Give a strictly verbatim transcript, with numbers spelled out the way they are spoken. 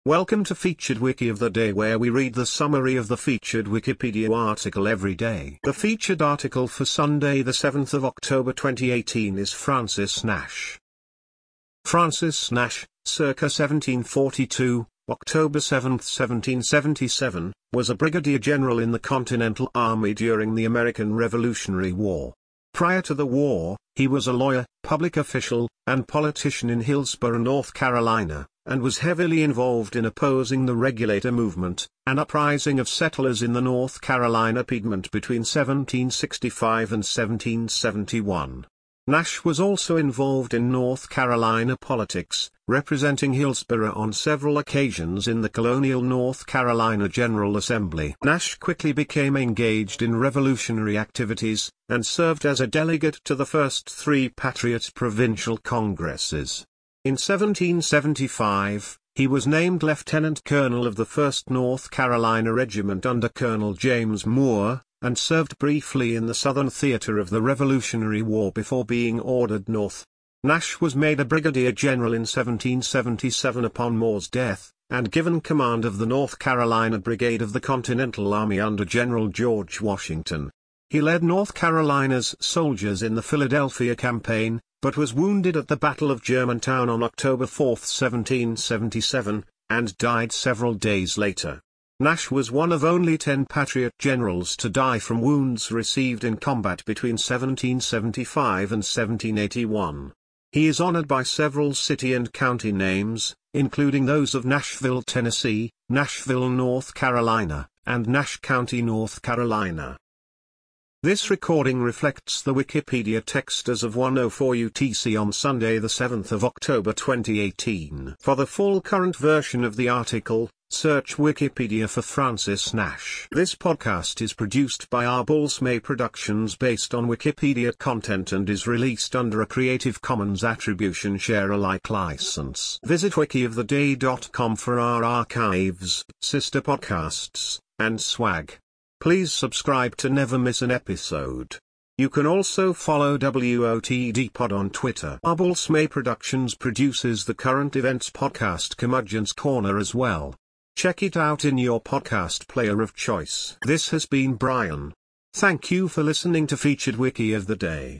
Welcome to Featured Wiki of the Day, where we read the summary of the featured Wikipedia article every day. The featured article for Sunday the seventh of October twenty eighteen is Francis Nash. Francis Nash, circa seventeen forty-two, October seventh seventeen seventy-seven, was a brigadier general in the Continental Army during the American Revolutionary War. Prior to the war, he was a lawyer, public official, and politician in Hillsborough, North Carolina, and was heavily involved in opposing the Regulator movement, an uprising of settlers in the North Carolina Piedmont between seventeen sixty-five and seventeen seventy-one. Nash was also involved in North Carolina politics, representing Hillsborough on several occasions in the colonial North Carolina General Assembly. Nash quickly became engaged in revolutionary activities, and served as a delegate to the first three Patriot Provincial Congresses. In seventeen seventy-five, he was named Lieutenant Colonel of the first North Carolina Regiment under Colonel James Moore, and served briefly in the Southern theater of the Revolutionary War before being ordered north. Nash was made a brigadier general in seventeen seventy-seven upon Moore's death, and given command of the North Carolina Brigade of the Continental Army under General George Washington. He led North Carolina's soldiers in the Philadelphia campaign, but was wounded at the Battle of Germantown on October fourth seventeen seventy-seven, and died several days later. Nash was one of only ten Patriot generals to die from wounds received in combat between seventeen seventy-five and seventeen eighty-one. He is honored by several city and county names, including those of Nashville, Tennessee, Nashville, North Carolina, and Nash County, North Carolina. This recording reflects the Wikipedia text as of one oh four U T C on Sunday the seventh of October twenty eighteen. For the full current version of the article, search Wikipedia for Francis Nash. This podcast is produced by Arbulsmay Productions based on Wikipedia content and is released under a Creative Commons Attribution Share Alike license. Visit wiki of the day dot com for our archives, sister podcasts, and swag. Please subscribe to never miss an episode. You can also follow W O T D Pod on Twitter. Arbulsmay Productions produces the current events podcast Curmudgeon's Corner as well. Check it out in your podcast player of choice. This has been Brian. Thank you for listening to Featured Wiki of the Day.